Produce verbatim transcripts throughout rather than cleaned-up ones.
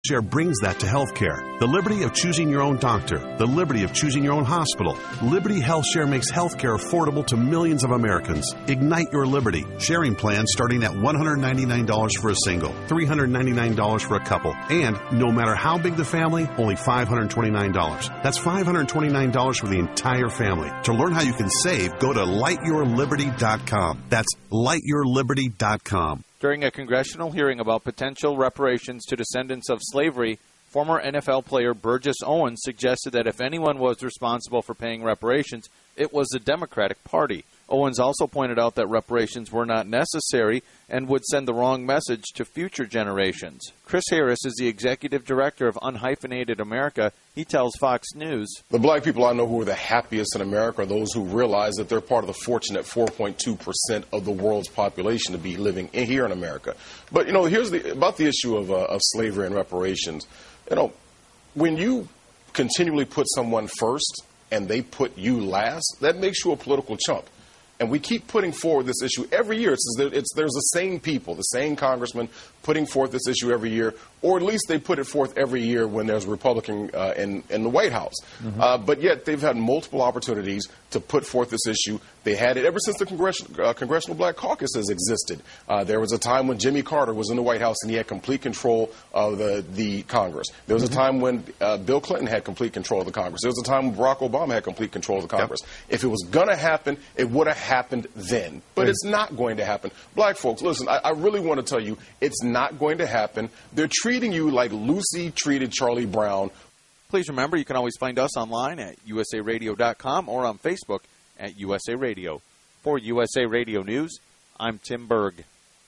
HealthShare brings that to healthcare. The liberty of choosing your own doctor, the liberty of choosing your own hospital. Liberty HealthShare makes healthcare affordable to millions of Americans. Ignite your liberty. Sharing plans starting at one hundred ninety-nine dollars for a single, three hundred ninety-nine dollars for a couple, and no matter how big the family, only five hundred twenty-nine dollars. That's five hundred twenty-nine dollars for the entire family. To learn how you can save, go to light your liberty dot com. That's light your liberty dot com. During a congressional hearing about potential reparations to descendants of slavery, former N F L player Burgess Owens suggested that if anyone was responsible for paying reparations, it was the Democratic Party. Owens also pointed out that reparations were not necessary and would send the wrong message to future generations. Chris Harris is the executive director of Unhyphenated America. He tells Fox News, "The black people I know who are the happiest in America are those who realize that they're part of the fortunate four point two percent of the world's population to be living in, here in America." But, you know, here's the about the issue of, uh, of slavery and reparations. You know, when you continually put someone first and they put you last, that makes you a political chump. And we keep putting forward this issue every year. It's, it's, there's the same people, the same congressmen putting forth this issue every year, or at least they put it forth every year when there's a Republican uh, in, in the White House. Mm-hmm. Uh, but yet they've had multiple opportunities to put forth this issue. They had it ever since the Congressional, uh, Congressional Black Caucus has existed. Uh, there was a time when Jimmy Carter was in the White House and he had complete control of the, the Congress. There was mm-hmm. a time when uh, Bill Clinton had complete control of the Congress. There was a time when Barack Obama had complete control of the Congress. Yep. If it was going to happen, it would have happened then. But right. It's not going to happen. Black folks, listen, I, I really want to tell you, it's not going to happen. They're treating you like Lucy treated Charlie Brown. Please remember, you can always find us online at U S A radio dot com or on Facebook at U S A Radio. For U S A Radio News, I'm Tim Berg.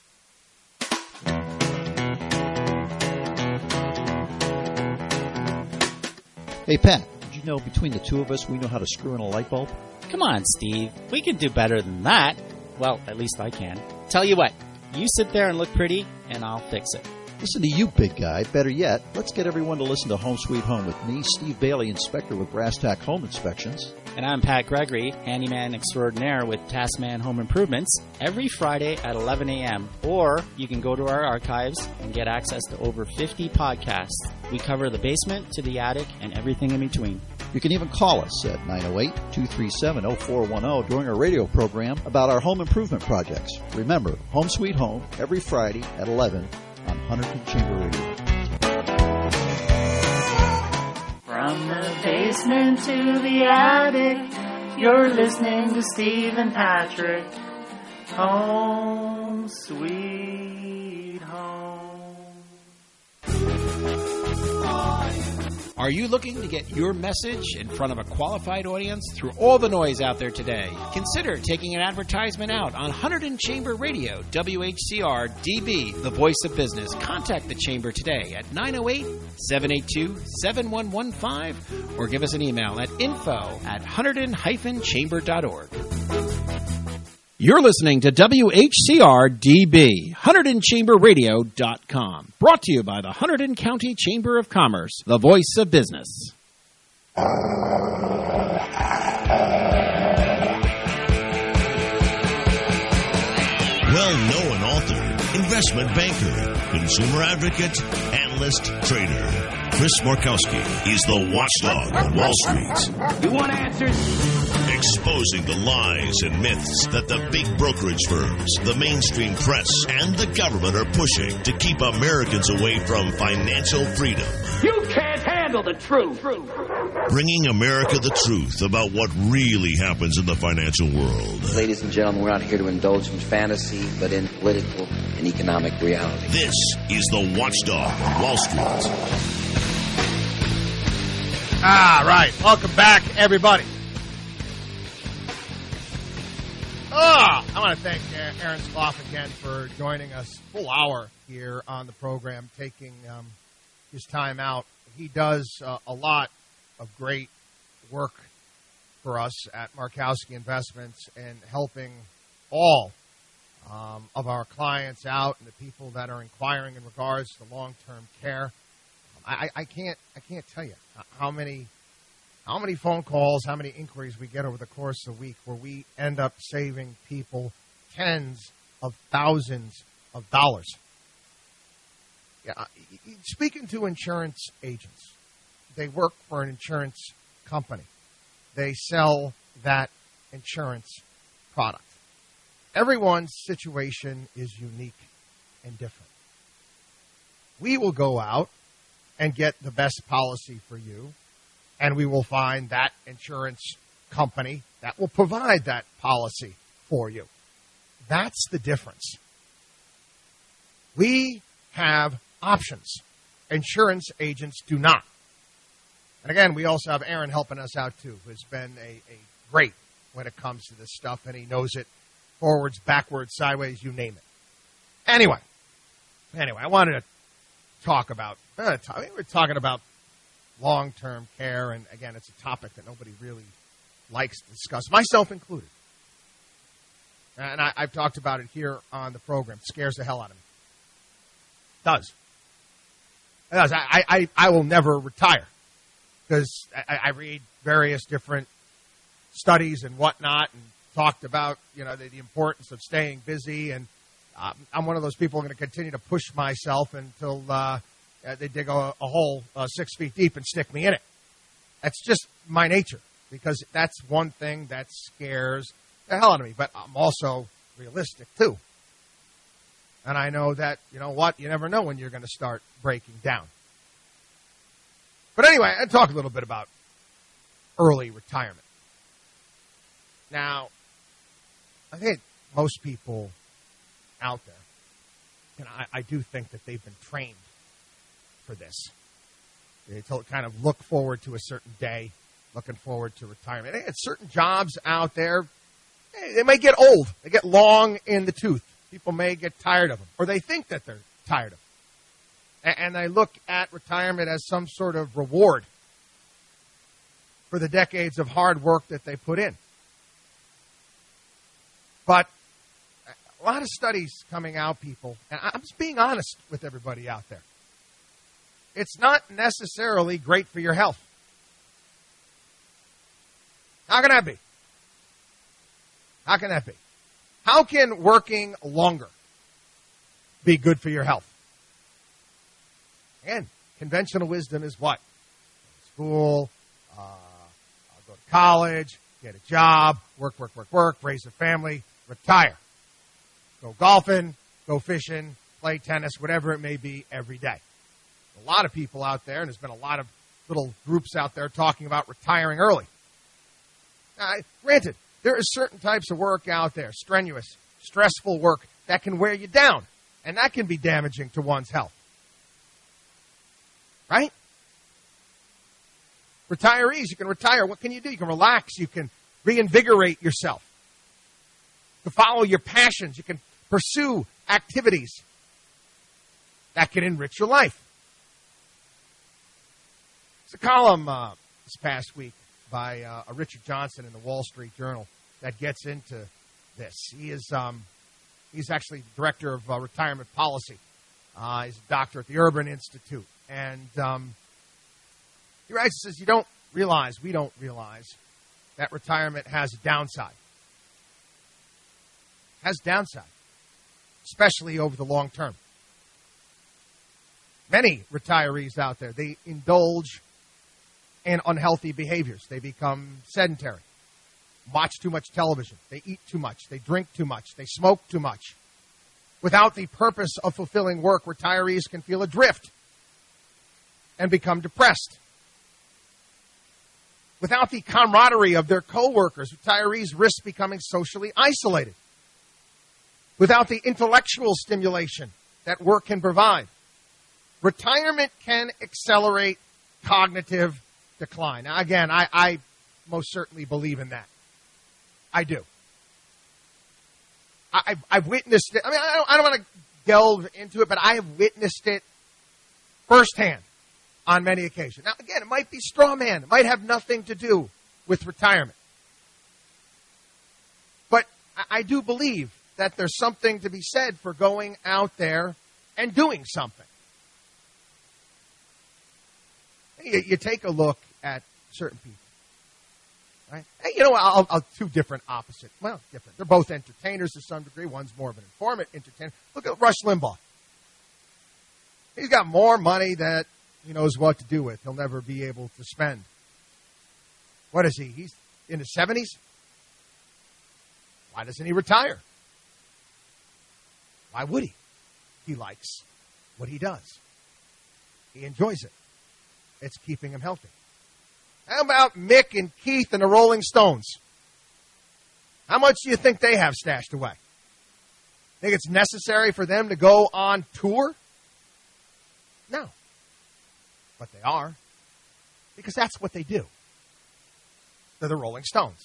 Hey, Pat, did you know between the two of us, we know how to screw in a light bulb? Come on, Steve. We can do better than that. Well, at least I can. Tell you what, you sit there and look pretty, and I'll fix it. Listen to you, big guy. Better yet, let's get everyone to listen to Home Sweet Home with me, Steve Bailey, inspector with Brass Tack Home Inspections. And I'm Pat Gregory, handyman extraordinaire with Taskman Home Improvements, every Friday at eleven a.m. Or you can go to our archives and get access to over fifty podcasts. We cover the basement to the attic and everything in between. You can even call us at nine oh eight, two three seven, oh four one oh during our radio program about our home improvement projects. Remember, Home Sweet Home, every Friday at eleven on Hunterton Chamber Radio. From the basement to the attic, you're listening to Steve and Patrick. Home Sweet Home. Are you looking to get your message in front of a qualified audience through all the noise out there today? Consider taking an advertisement out on Hunterton Chamber Radio, W H C R D B, the voice of business. Contact the Chamber today at nine oh eight, seven eight two, seven one one five or give us an email at info at hunterton dash chamber dot org. You're listening to W H C R D B, Hunterton Chamber Radio dot com. Brought to you by the Hunterton County Chamber of Commerce, the voice of business. Well-known author, investment banker, consumer advocate, analyst, trader. Chris Markowski is the watchdog on Wall Street. You want answers? Exposing the lies and myths that the big brokerage firms, the mainstream press, and the government are pushing to keep Americans away from financial freedom. You can't handle the truth. Bringing America the truth about what really happens in the financial world. Ladies and gentlemen, we're not here to indulge in fantasy, but in political and economic reality. This is the Watchdog on Wall Street. Ah, right. Welcome back, everybody. Oh, I want to thank Aaron Skloff again for joining us full hour here on the program, taking um, his time out. He does uh, a lot of great work for us at Markowski Investments and helping all um, of our clients out and the people that are inquiring in regards to long-term care. I, I can't I can't tell you how many how many phone calls, how many inquiries we get over the course of the week where we end up saving people tens of thousands of dollars. Yeah, speaking to insurance agents, they work for an insurance company. They sell that insurance product. Everyone's situation is unique and different. We will go out and get the best policy for you, and we will find that insurance company that will provide that policy for you. That's the difference. We have options. Insurance agents do not. And again, we also have Aaron helping us out too, who's been a, a great when it comes to this stuff, and he knows it forwards, backwards, sideways, you name it. Anyway, anyway, I wanted to talk about, uh, talk, I mean, we're talking about long-term care, and again, it's a topic that nobody really likes to discuss, myself included. And I, I've talked about it here on the program. It scares the hell out of me. It does. It does. I, I, I will never retire because I, I read various different studies and whatnot and talked about, you know, the, the importance of staying busy. And um, I'm one of those people who are going to continue to push myself until uh, they dig a, a hole uh, six feet deep and stick me in it. That's just my nature because that's one thing that scares the hell out of me. But I'm also realistic, too. And I know that, you know what, you never know when you're going to start breaking down. But anyway, I'll talk a little bit about early retirement. Now, I think most people out there, and I, I do think that they've been trained for this. They kind of look forward to a certain day, looking forward to retirement. Hey, certain jobs out there, hey, they may get old. They get long in the tooth. People may get tired of them, or they think that they're tired of them. And they look at retirement as some sort of reward for the decades of hard work that they put in. But a lot of studies coming out, people, and I'm just being honest with everybody out there. It's not necessarily great for your health. How can that be? How can that be? How can working longer be good for your health? Again, conventional wisdom is what? School, uh, go to college, get a job, work, work, work, work, raise a family, retire. Go golfing, go fishing, play tennis, whatever it may be every day. A lot of people out there, and there's been a lot of little groups out there talking about retiring early. Now, granted, there are certain types of work out there, strenuous, stressful work, that can wear you down, and that can be damaging to one's health. Right? Retirees, you can retire. What can you do? You can relax. You can reinvigorate yourself. You can follow your passions. You can pursue activities that can enrich your life. There's a column uh, this past week by uh, Richard Johnson in the Wall Street Journal that gets into this. He is um, he's actually director of uh, retirement policy. Uh, he's a doctor at the Urban Institute. And um, he writes, he says, you don't realize, we don't realize, that retirement has a downside. It has downside, especially over the long term. Many retirees out there, they indulge in unhealthy behaviors. They become sedentary, watch too much television, they eat too much, they drink too much, they smoke too much. Without the purpose of fulfilling work, retirees can feel adrift and become depressed. Without the camaraderie of their coworkers, retirees risk becoming socially isolated. Without the intellectual stimulation that work can provide, retirement can accelerate cognitive decline. Now, again, I, I most certainly believe in that. I do. I, I've, I've witnessed it. I mean, I don't, I don't want to delve into it, but I have witnessed it firsthand on many occasions. Now, again, it might be straw man. It might have nothing to do with retirement. But I, I do believe that there's something to be said for going out there and doing something. You, you take a look at certain people. Right? Hey, you know, I'll, I'll two different opposite. Well, different. They're both entertainers to some degree. One's more of an informant entertainer. Look at Rush Limbaugh. He's got more money that he knows what to do with. He'll never be able to spend. What is he? He's in his seventies? Why doesn't he retire? Why would he? He likes what he does. He enjoys it. It's keeping him healthy. How about Mick and Keith and the Rolling Stones? How much do you think they have stashed away? Think it's necessary for them to go on tour? No. But they are. Because that's what they do. They're the Rolling Stones.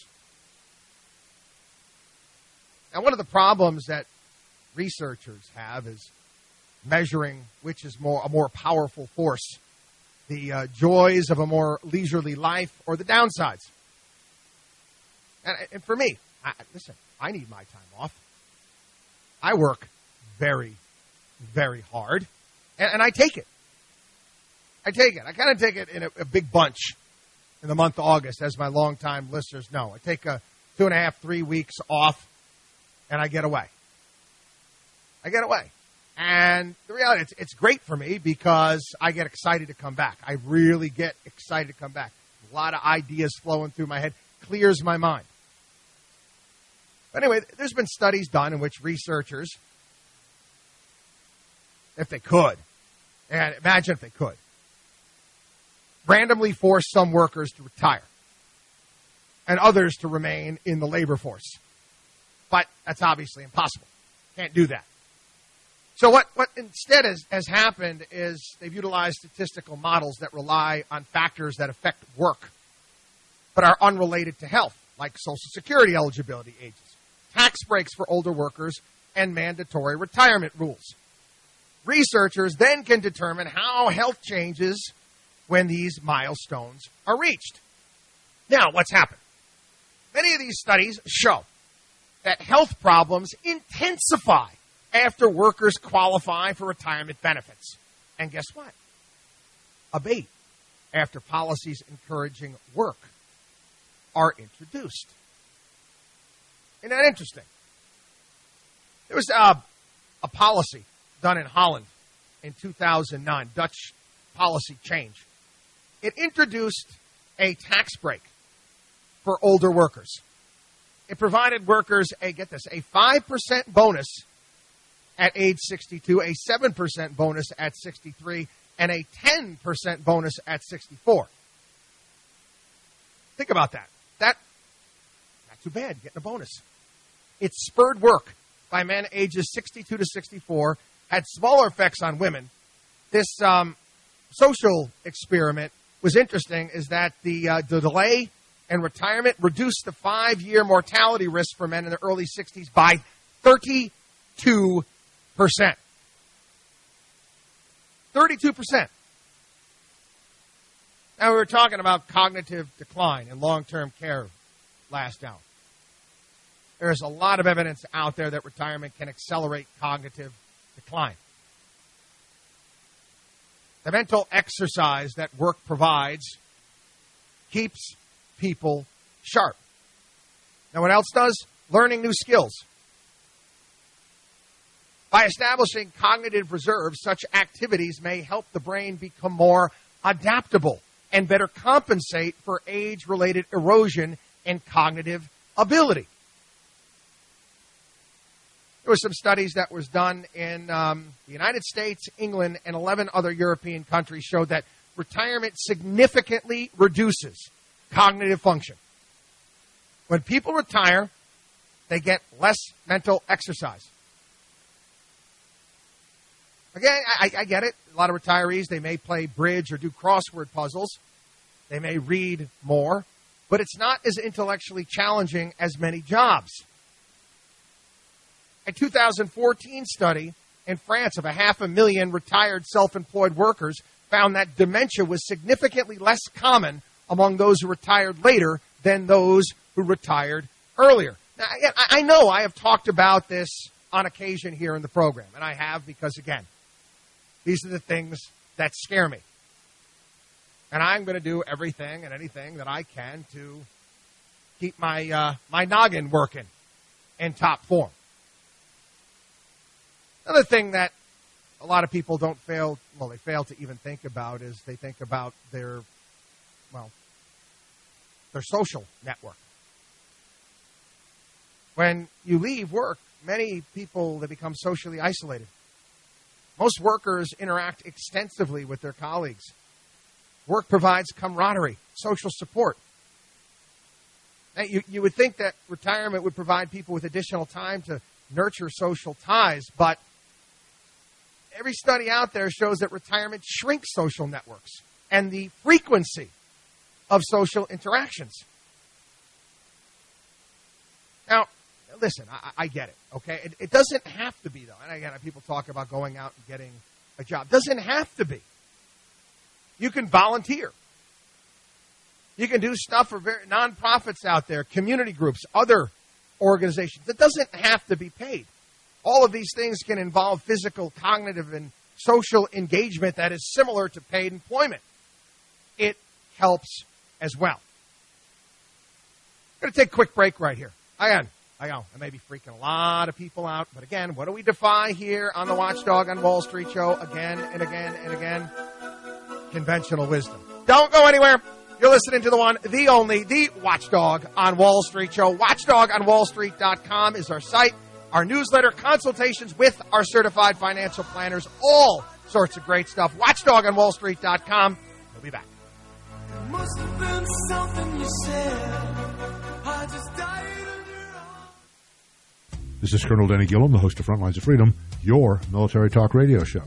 Now, one of the problems that researchers have is measuring which is more a more powerful force, the uh, joys of a more leisurely life or the downsides. And, and for me, I, listen, I need my time off. I work very, very hard, and, and I take it. I take it. I kind of take it in a, a big bunch in the month of August, as my longtime listeners know. I take a two and a half, three weeks off, and I get away. I get away. And the reality, it's, it's great for me because I get excited to come back. I really get excited to come back. A lot of ideas flowing through my head. Clears my mind. But anyway, there's been studies done in which researchers, if they could, and imagine if they could, randomly force some workers to retire and others to remain in the labor force. But that's obviously impossible. Can't do that. So what, what instead has, has happened is they've utilized statistical models that rely on factors that affect work but are unrelated to health, like Social Security eligibility ages, tax breaks for older workers, and mandatory retirement rules. Researchers then can determine how health changes when these milestones are reached. Now, what's happened? Many of these studies show that health problems intensify after workers qualify for retirement benefits. And guess what? Abate after policies encouraging work are introduced. Isn't that interesting? There was a, a policy done in Holland in two thousand nine, Dutch policy change. It introduced a tax break for older workers. It provided workers a, get this, a five percent bonus at age sixty-two, a seven percent bonus at sixty-three, and a ten percent bonus at sixty-four. Think about that. That, not too bad, getting a bonus. It spurred work by men ages sixty-two to sixty-four, had smaller effects on women. This um, social experiment was interesting, is that the, uh, the delay in retirement reduced the five-year mortality risk for men in their early sixties by thirty-two percent. thirty-two percent. Now, we were talking about cognitive decline in long-term care last hour. There's a lot of evidence out there that retirement can accelerate cognitive decline. The mental exercise that work provides keeps people sharp. Now, what else does? Learning new skills. By establishing cognitive reserves, such activities may help the brain become more adaptable and better compensate for age-related erosion in cognitive ability. There were some studies that was done in um, the United States, England, and eleven other European countries showed that retirement significantly reduces cognitive function. When people retire, they get less mental exercise. Again, I, I get it. A lot of retirees, they may play bridge or do crossword puzzles. They may read more, but it's not as intellectually challenging as many jobs. A two thousand fourteen study in France of a half a million retired self-employed workers found that dementia was significantly less common among those who retired later than those who retired earlier. Now, I know I have talked about this on occasion here in the program, and I have because, again, these are the things that scare me. And I'm going to do everything and anything that I can to keep my uh, my noggin working in top form. Another thing that a lot of people don't fail, well, they fail to even think about is they think about their, well, their social network. When you leave work, many people, they become socially isolated. Most workers interact extensively with their colleagues. Work provides camaraderie, social support. Now, you, you would think that retirement would provide people with additional time to nurture social ties, but every study out there shows that retirement shrinks social networks and the frequency of social interactions. Now, listen, I, I get it, okay? It, it doesn't have to be, though. And again, people talk about going out and getting a job. It doesn't have to be. You can volunteer. You can do stuff for very, nonprofits out there, community groups, other organizations. It doesn't have to be paid. All of these things can involve physical, cognitive, and social engagement that is similar to paid employment. It helps as well. I'm going to take a quick break right here. Again, I know, I may be freaking a lot of people out, but again, what do we defy here on the Watchdog on Wall Street show again and again and again? Conventional wisdom. Don't go anywhere. You're listening to the one, the only, the Watchdog on Wall Street show. watchdog on wall street dot com is our site, our newsletter, consultations with our certified financial planners, all sorts of great stuff. watchdog on wall street dot com. We'll be back. It must have been something you said. I just died. This is Colonel Denny Gillum, the host of Frontlines of Freedom, your military talk radio show.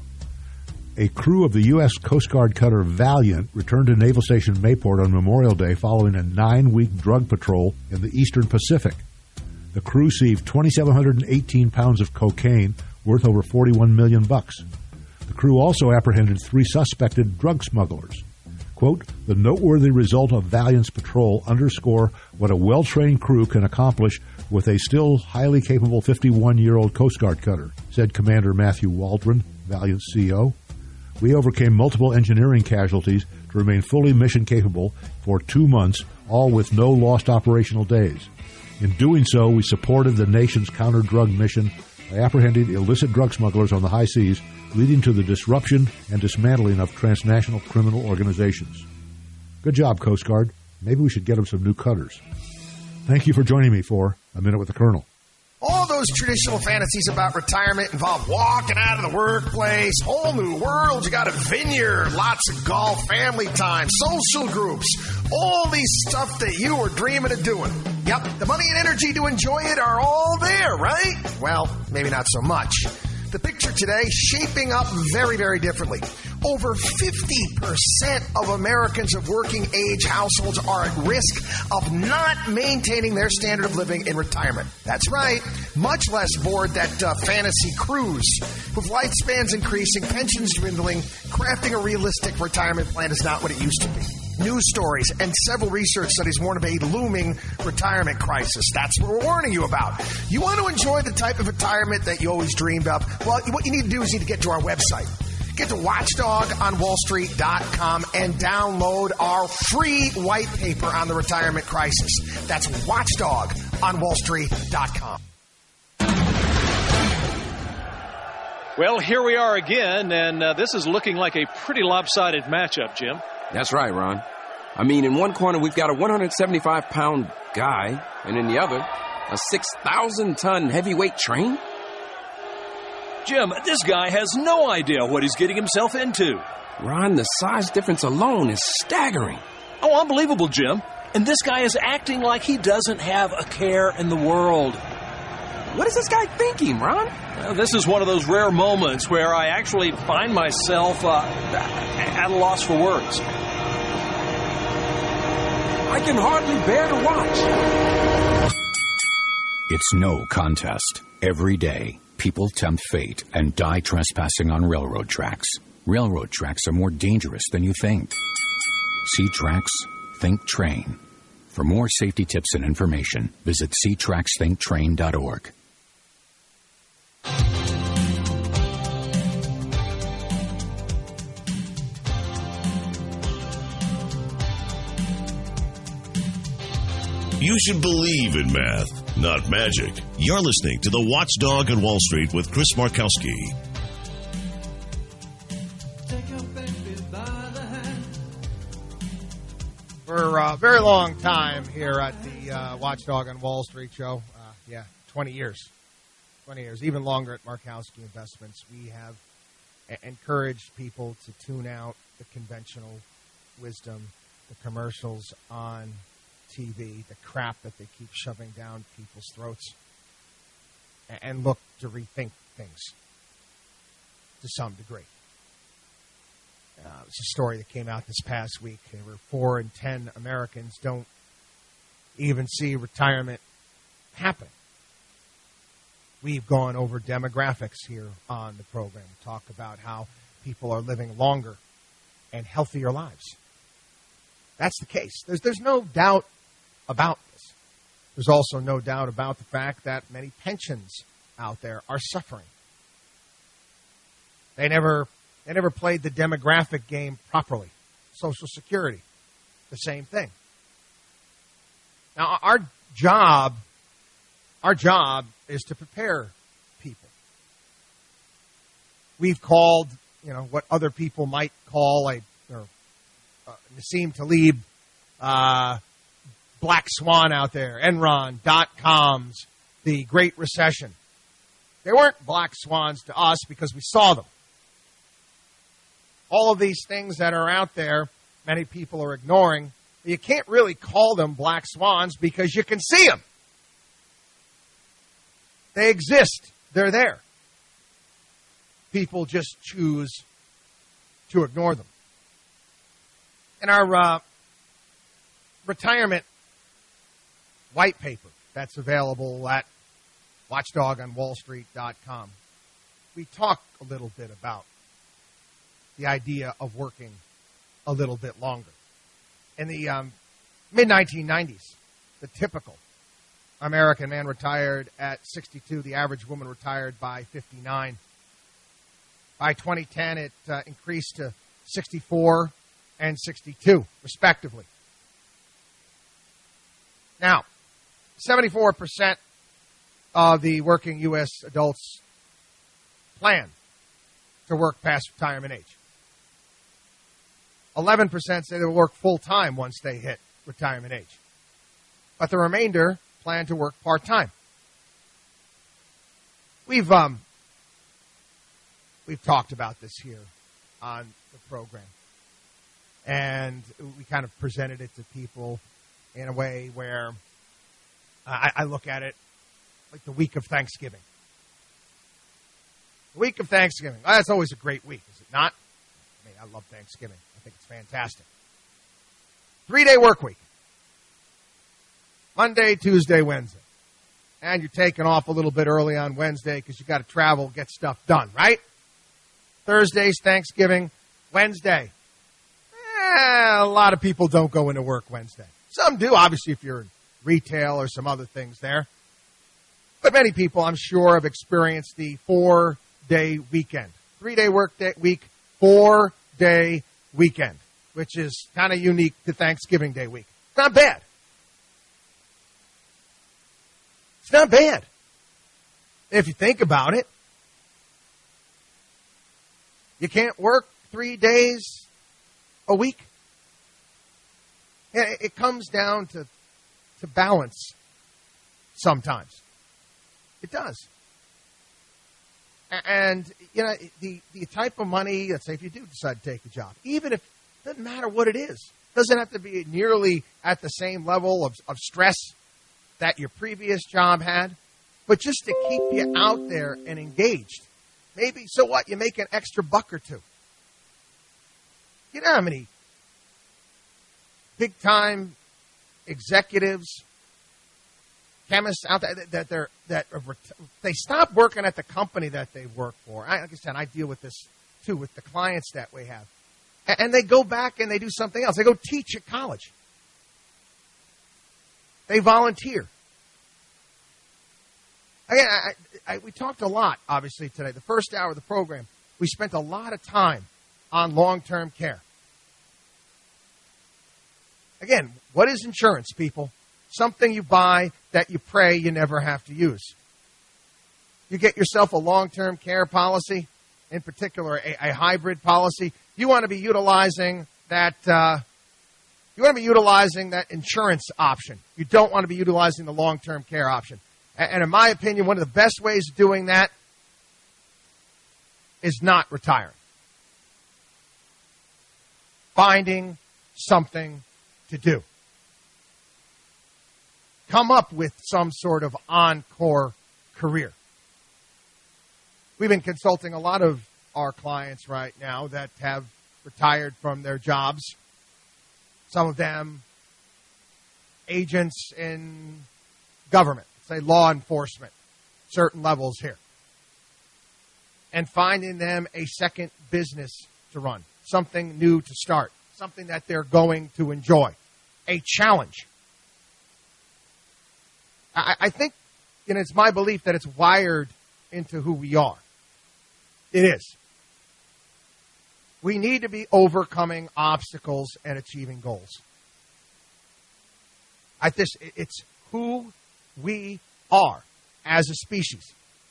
A crew of the U S Coast Guard cutter Valiant returned to Naval Station Mayport on Memorial Day following a nine-week drug patrol in the Eastern Pacific. The crew seized two thousand seven hundred eighteen pounds of cocaine worth over forty-one million bucks. The crew also apprehended three suspected drug smugglers. Quote, the noteworthy result of Valiant's patrol underscore what a well-trained crew can accomplish with a still highly capable fifty-one-year-old Coast Guard cutter, said Commander Matthew Waldron, Valiant's C E O. We overcame multiple engineering casualties to remain fully mission-capable for two months, all with no lost operational days. In doing so, we supported the nation's counter-drug mission by apprehending illicit drug smugglers on the high seas, leading to the disruption and dismantling of transnational criminal organizations. Good job, Coast Guard. Maybe we should get them some new cutters. Thank you for joining me for A Minute with the Colonel. All those traditional fantasies about retirement involve walking out of the workplace, whole new world, you got a vineyard, lots of golf, family time, social groups, all these stuff that you were dreaming of doing. Yep, the money and energy to enjoy it are all there, right? Well, maybe not so much. The picture today shaping up very, very differently. Over fifty percent of Americans of working age households are at risk of not maintaining their standard of living in retirement. That's right, much less aboard that uh, fantasy cruise. With lifespans increasing, pensions dwindling, crafting a realistic retirement plan is not what it used to be. News stories and several research studies warn of a looming retirement crisis. That's what we're warning you about. You want to enjoy the type of retirement that you always dreamed of? Well, what you need to do is you need to get to our website. Get to watchdog on wall street dot com and download our free white paper on the retirement crisis. That's watchdog on wall street dot com. Well, here we are again, and uh, this is looking like a pretty lopsided matchup, Jim. That's right, Ron. I mean, in one corner, we've got a one hundred seventy-five pound guy, and in the other, a six thousand ton heavyweight train. Jim, this guy has no idea what he's getting himself into. Ron, the size difference alone is staggering. Oh, unbelievable, Jim. And this guy is acting like he doesn't have a care in the world. What is this guy thinking, Ron? Well, this is one of those rare moments where I actually find myself uh, at a loss for words. I can hardly bear to watch. It's no contest. Every day, people tempt fate and die trespassing on railroad tracks. Railroad tracks are more dangerous than you think. See tracks, think train. For more safety tips and information, visit see tracks think train dot org. You should believe in math, not magic. You're listening to The Watchdog on Wall Street with Chris Markowski. For a very long time here at the uh, Watchdog on Wall Street show, uh, yeah, twenty years. twenty years, even longer at Markowski Investments, we have a- encouraged people to tune out the conventional wisdom, the commercials on T V, the crap that they keep shoving down people's throats, a- and look to rethink things to some degree. Uh, it's a story that came out this past week. There were four in ten Americans don't even see retirement happening. We've gone over demographics here on the program. Talk about how people are living longer and healthier lives. That's the case. There's, there's no doubt about this. There's also no doubt about the fact that many pensions out there are suffering. They never... They never played the demographic game properly. Social Security, the same thing. Now, our job, our job is to prepare people. We've called, you know, what other people might call a or, uh, Nassim Taleb uh, black swan out there, Enron, dot-coms, the Great Recession. They weren't black swans to us because we saw them. All of these things that are out there, many people are ignoring. You can't really call them black swans because you can see them. They exist. They're there. People just choose to ignore them. In our uh, retirement white paper that's available at watchdog on wall street dot com, we talk a little bit about the idea of working a little bit longer. In the um, mid nineteen nineties, the typical American man retired at sixty-two. The average woman retired by fifty-nine. By twenty ten, it uh, increased to sixty-four and sixty-two, respectively. Now, seventy-four percent of the working U S adults plan to work past retirement age. eleven percent say they'll work full-time once they hit retirement age. But the remainder plan to work part-time. We've um, we've talked about this here on the program. And we kind of presented it to people in a way where I, I look at it like the week of Thanksgiving. The week of Thanksgiving. Oh, that's always a great week, is it not? I mean, I love Thanksgiving. I think it's fantastic. Three-day work week. Monday, Tuesday, Wednesday. And you're taking off a little bit early on Wednesday because you got to travel, get stuff done, right? Thursday's Thanksgiving. Wednesday. Eh, a lot of people don't go into work Wednesday. Some do, obviously, if you're in retail or some other things there. But many people, I'm sure, have experienced the four-day weekend. Three-day work day, week, four-day weekend, which is kind of unique to Thanksgiving Day week. It's not bad. It's not bad. If you think about it, you can't work three days a week. It comes down to, to balance sometimes. It does. And, you know, the, the type of money, let's say if you do decide to take a job, even if it doesn't matter what it is, doesn't have to be nearly at the same level of, of stress that your previous job had, but just to keep you out there and engaged. Maybe, so what, you make an extra buck or two. You know how many big-time executives, chemists out there that they're that are, they stop working at the company that they work for. I, like I said, I deal with this too with the clients that we have, and, and they go back and they do something else. They go teach at college. They volunteer. Again, I, I, we talked a lot, obviously, today. The first hour of the program, we spent a lot of time on long-term care. Again, what is insurance, people? Something you buy that you pray you never have to use. You get yourself a long-term care policy, in particular a, a hybrid policy. You want to be utilizing that uh, You want to be utilizing that insurance option. You don't want to be utilizing the long-term care option. And in my opinion, one of the best ways of doing that is not retiring. Finding something to do. Come up with some sort of encore career. We've been consulting a lot of our clients right now that have retired from their jobs. Some of them agents in government, say law enforcement, certain levels here. And finding them a second business to run, something new to start, something that they're going to enjoy, a challenge. I, I think, you know, it's my belief that it's wired into who we are. It is. We need to be overcoming obstacles and achieving goals. I this it's who we are as a species.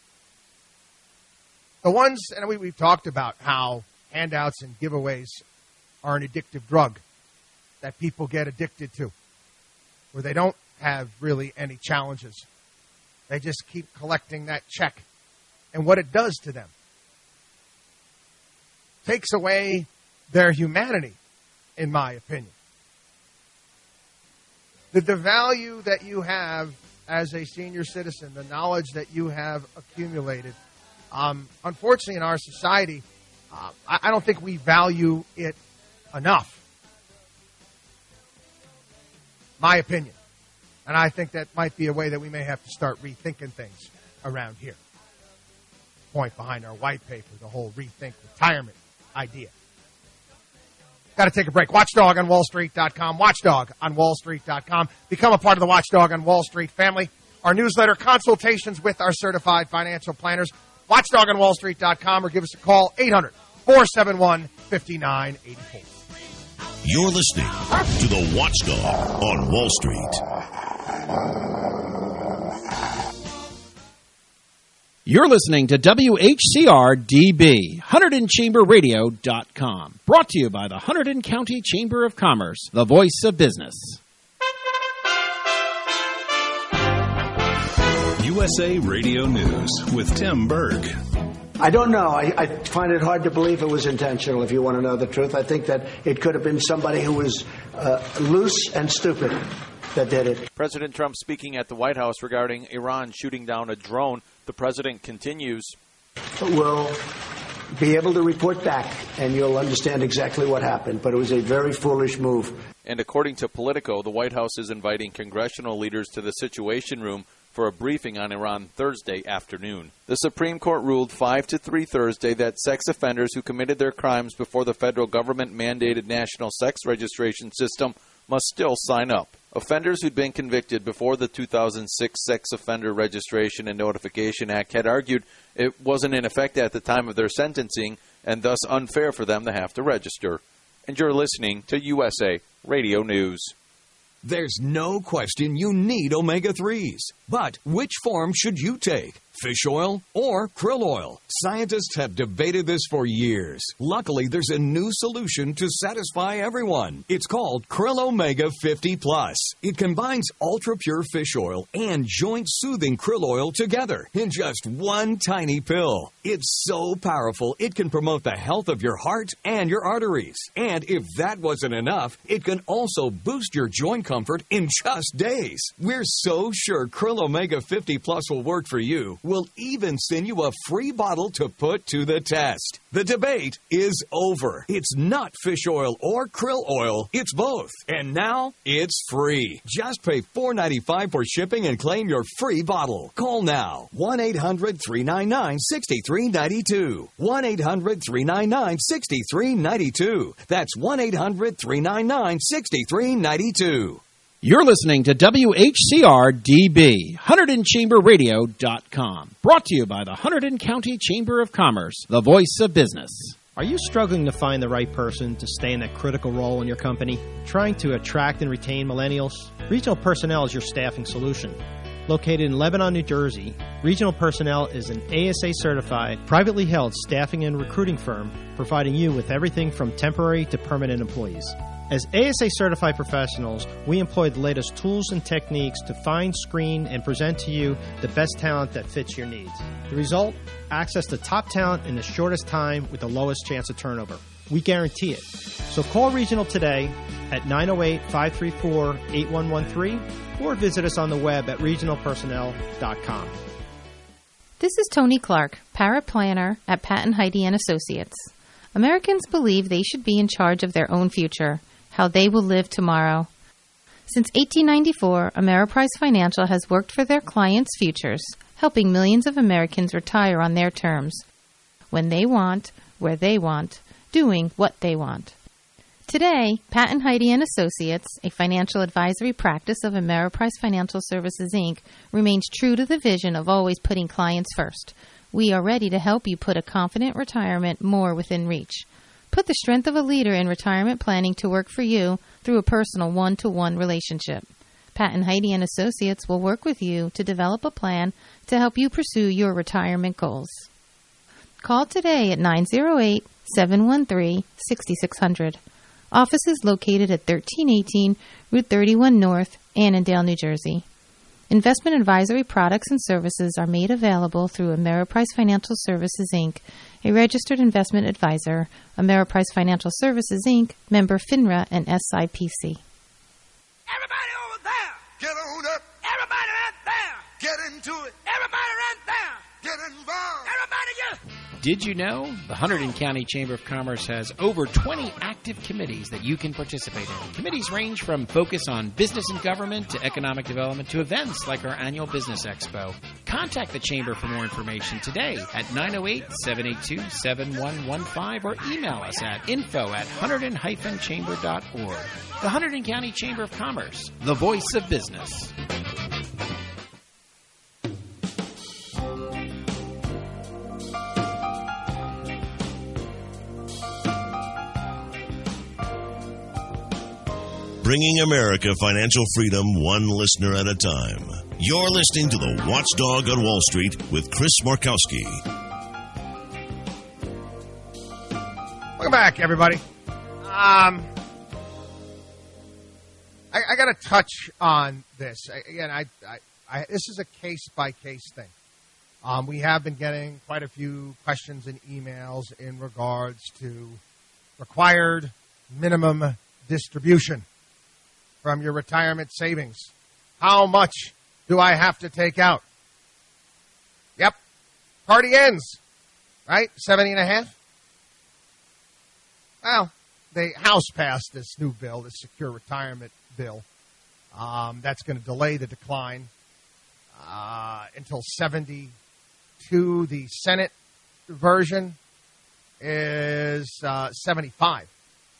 The ones, and we, we've talked about how handouts and giveaways are an addictive drug that people get addicted to, where they don't have really any challenges. They just keep collecting that check. And what it does to them takes away their humanity, in my opinion. The, the value that you have as a senior citizen, the knowledge that you have accumulated, um, unfortunately in our society, uh, I, I don't think we value it enough. My opinion. And I think that might be a way that we may have to start rethinking things around here. Point behind our white paper, the whole rethink retirement idea. Got to take a break. Watchdog on Wall Street dot com. Watchdog on Wall Street dot com. Become a part of the Watchdog on Wall Street family. Our newsletter, consultations with our certified financial planners. Watchdog on Wall Street dot com or give us a call, eight hundred, four seven one, five nine eight four. You're listening to the Watchdog on Wall Street. You're listening to W H C R D B, Hunterdon Chamber Radio dot com. Brought to you by the Hunterdon County Chamber of Commerce, the voice of business. U S A Radio News with Tim Berg. I don't know. I, I find it hard to believe it was intentional, if you want to know the truth. I think that it could have been somebody who was uh, loose and stupid that did it. President Trump speaking at the White House regarding Iran shooting down a drone. The president continues. We'll be able to report back, and you'll understand exactly what happened. But it was a very foolish move. And according to Politico, the White House is inviting congressional leaders to the Situation Room for a briefing on Iran Thursday afternoon. The Supreme Court ruled five to three Thursday that sex offenders who committed their crimes before the federal government-mandated national sex registration system must still sign up. Offenders who'd been convicted before the two thousand six Sex Offender Registration and Notification Act had argued it wasn't in effect at the time of their sentencing and thus unfair for them to have to register. And you're listening to U S A Radio News. There's no question you need omega threes. But which form should you take? Fish oil or krill oil? Scientists have debated this for years. Luckily, there's a new solution to satisfy everyone. It's called Krill Omega fifty plus. It combines ultra-pure fish oil and joint-soothing krill oil together in just one tiny pill. It's so powerful, it can promote the health of your heart and your arteries. And if that wasn't enough, it can also boost your joint comfort in just days. We're so sure Krill Omega fifty plus will work for you. We'll even send you a free bottle to put to the test. The debate is over. It's not fish oil or krill oil. It's both. And now it's free. Just pay four dollars and ninety-five cents for shipping and claim your free bottle. Call now. one eight hundred, three nine nine, six three nine two. one eight hundred, three nine nine, six three nine two. That's one eight hundred, three nine nine, six three nine two. You're listening to W H C R D B, Hunterdon Chamber Radio dot com. Brought to you by the Hunterdon County Chamber of Commerce, the voice of business. Are you struggling to find the right person to stay in that critical role in your company? Trying to attract and retain millennials? Regional Personnel is your staffing solution. Located in Lebanon, New Jersey, Regional Personnel is an A S A-certified, privately held staffing and recruiting firm providing you with everything from temporary to permanent employees. As A S A certified professionals, we employ the latest tools and techniques to find, screen, and present to you the best talent that fits your needs. The result? Access to top talent in the shortest time with the lowest chance of turnover. We guarantee it. So call Regional today at nine oh eight, five three four, eight one one three or visit us on the web at regional personnel dot com. This is Tony Clark, paraplanner at Patton Heidi and Associates. Americans believe they should be in charge of their own future, how they will live tomorrow. Since eighteen ninety-four, Ameriprise Financial has worked for their clients' futures, helping millions of Americans retire on their terms, when they want, where they want, doing what they want. Today, Patton Heidi and Associates, a financial advisory practice of Ameriprise Financial Services, Incorporated, remains true to the vision of always putting clients first. We are ready to help you put a confident retirement more within reach. Put the strength of a leader in retirement planning to work for you through a personal one-to-one relationship. Patton Heidi and Associates will work with you to develop a plan to help you pursue your retirement goals. Call today at nine oh eight, seven one three, six six zero zero. Office is located at thirteen eighteen Route thirty-one North, Annandale, New Jersey. Investment advisory products and services are made available through Ameriprise Financial Services, Incorporated, a registered investment advisor, Ameriprise Financial Services, Incorporated, member FINRA and S I P C. Everybody over there, get on up. Everybody right there, get into it. Everybody right there, get involved. Everybody get. Did you know the Hunterdon County Chamber of Commerce has over twenty active committees that you can participate in? Committees range from focus on business and government to economic development to events like our annual Business Expo. Contact the Chamber for more information today at nine oh eight, seven eight two, seven one one five or email us at info at hunterdon dash chamber dot org. The Hunterdon County Chamber of Commerce, the voice of business. Bringing America financial freedom one listener at a time. You're listening to the Watchdog on Wall Street with Chris Markowski. Welcome back, everybody. Um, I, I got to touch on this. I, again, I, I, I, this is a case-by-case thing. Um, we have been getting quite a few questions and emails in regards to required minimum distribution from your retirement savings. How much do I have to take out? Yep. Party ends, right? seventy and a half. Well, the House passed this new bill, this secure retirement bill. Um, that's going to delay the decline uh, until seventy-two. The Senate version is uh, seventy-five.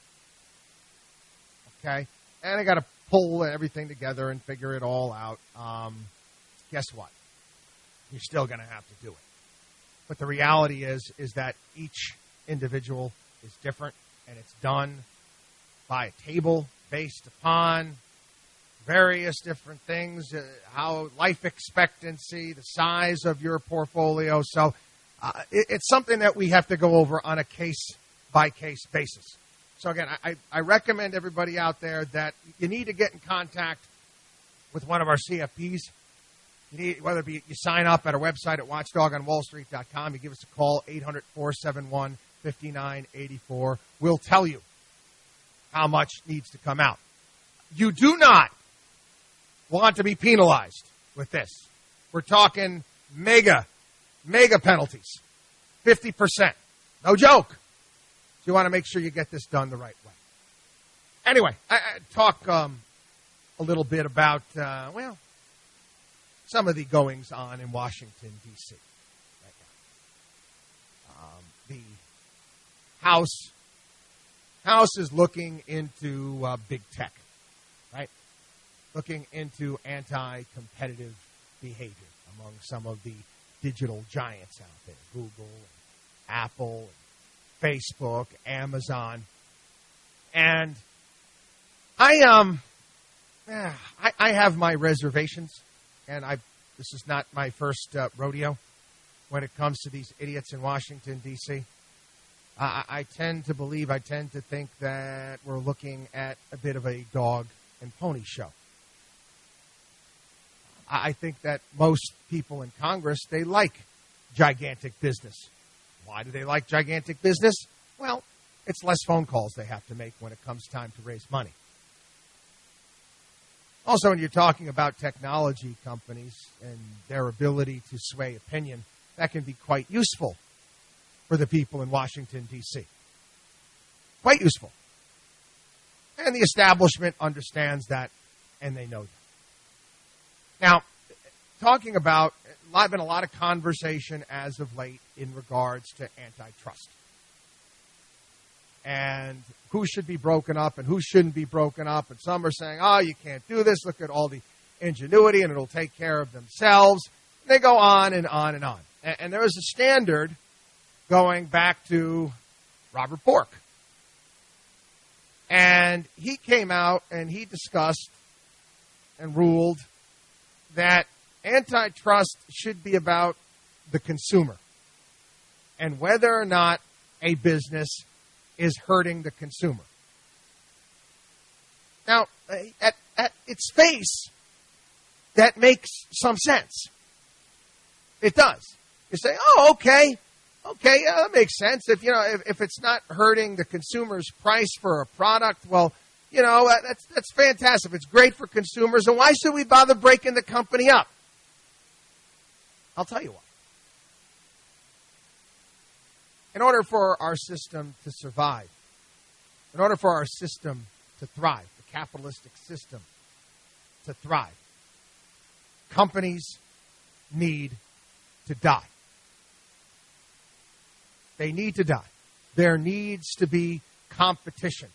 Okay? And I got to pull everything together and figure it all out. Um, guess what? You're still going to have to do it. But the reality is, is that each individual is different, and it's done by a table based upon various different things, uh, how life expectancy, the size of your portfolio. So uh, it, it's something that we have to go over on a case-by-case basis. So, again, I, I recommend everybody out there that you need to get in contact with one of our C F Ps. You need, whether it be you sign up at our website at watchdog on wall street dot com, you give us a call, eight hundred, four seven one, five nine eight four. We'll tell you how much needs to come out. You do not want to be penalized with this. We're talking mega, mega penalties, fifty percent. No joke. You want to make sure you get this done the right way. Anyway, I, I talk um, a little bit about, uh, well, some of the goings on in Washington, D C right now. Um, the House, House is looking into uh, big tech, right? Looking into anti-competitive behavior among some of the digital giants out there, Google, Apple, Facebook, Amazon, and I um, I, I have my reservations, and I this is not my first uh, rodeo when it comes to these idiots in Washington, D C I, I tend to believe, I tend to think that we're looking at a bit of a dog and pony show. I, I think that most people in Congress, they like gigantic business. Why do they like gigantic business? Well, it's less phone calls they have to make when it comes time to raise money. Also, when you're talking about technology companies and their ability to sway opinion, that can be quite useful for the people in Washington, D C Quite useful. And the establishment understands that, and they know that. Now, talking about, there's been a lot of conversation as of late in regards to antitrust. And who should be broken up and who shouldn't be broken up. And some are saying, oh, you can't do this. Look at all the ingenuity and it'll take care of themselves. And they go on and on and on. And, and there is a standard going back to Robert Bork. And he came out and he discussed and ruled that antitrust should be about the consumer and whether or not a business is hurting the consumer. Now, at, at its face, that makes some sense. It does. You say, oh, okay, okay, yeah, that makes sense. If you know, if, if it's not hurting the consumer's price for a product, well, you know, that's that's fantastic. It's great for consumers, and why should we bother breaking the company up? I'll tell you why. In order for our system to survive, in order for our system to thrive, the capitalistic system to thrive, companies need to die. They need to die. There needs to be competition.